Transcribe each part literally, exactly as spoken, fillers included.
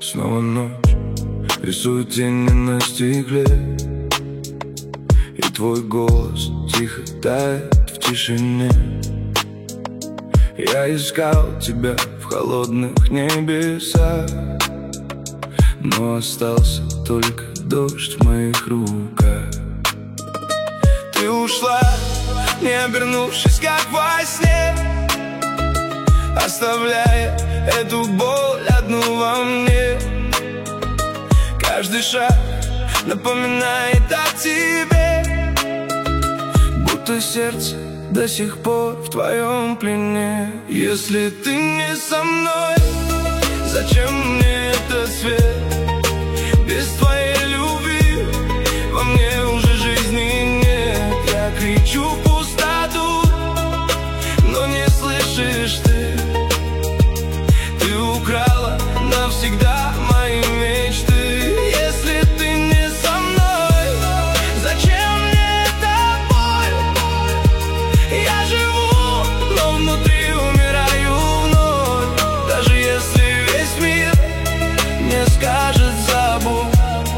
Снова ночь, рисует тени на стекле, и твой голос тихо тает в тишине. Я искал тебя в холодных небесах, но остался только дождь в моих руках. Ты ушла, не обернувшись, как во сне, оставляя эту боль одну во мне. Каждый шаг напоминает о тебе, будто сердце до сих пор в твоем плене. Если ты не со мной, зачем мне этот свет? Без твоей любви во мне уже жизни нет. Я кричу в пустоту, но не слышишь ты. Ты украла навсегда мои мечты. Если ты не со мной, зачем мне эта боль? Я живу, но внутри умираю вновь. Даже если весь мир мне скажет забудь,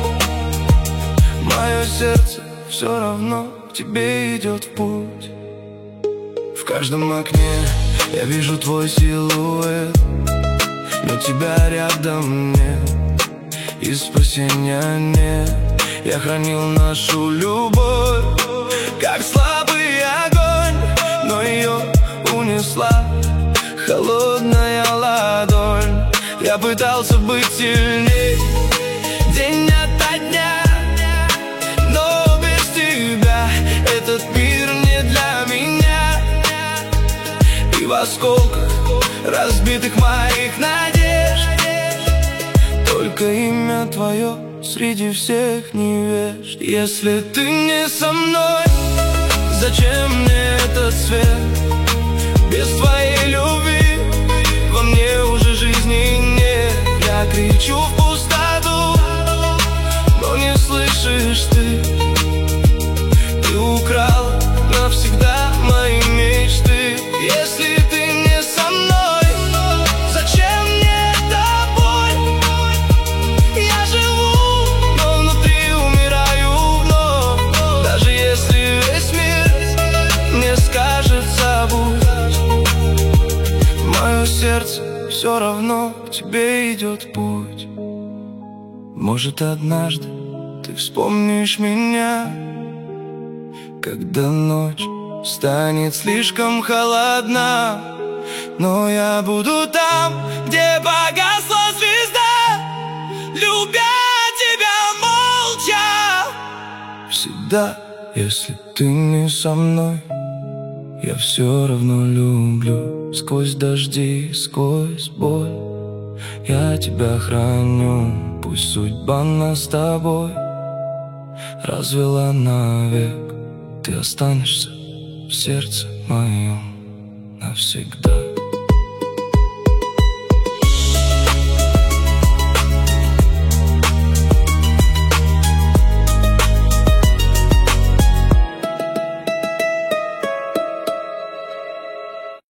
мое сердце все равно к тебе идет в путь. В каждом окне я вижу твой силуэт, но тебя рядом нет, и спасения нет. Я хранил нашу любовь, как слабый огонь, но ее унесла холодная ладонь. Я пытался быть сильней день ото дня, но без тебя этот мир не для меня. И в осколках разбитых моих надежд только имя твое среди всех невежд. Если ты не со мной, зачем мне этот свет? Без твоей любви во мне уже жизни нет. Я кричу в пустоту, но не слышишь ты. Ты украл навсегда мои мечты. Если ты не со мной, зачем мне эта боль? Я живу, но внутри умираю вновь. Даже если весь мир мне скажет забудь, мое сердце все равно к тебе идет путь. Может, однажды ты вспомнишь меня, когда ночь станет слишком холодна, но я буду там, где погасла звезда, любя тебя молча. Всегда, если ты не со мной, я все равно люблю. Сквозь дожди, сквозь боль я тебя храню. Пусть судьба нас с тобой развела навек, ты останешься в сердце моем навсегда.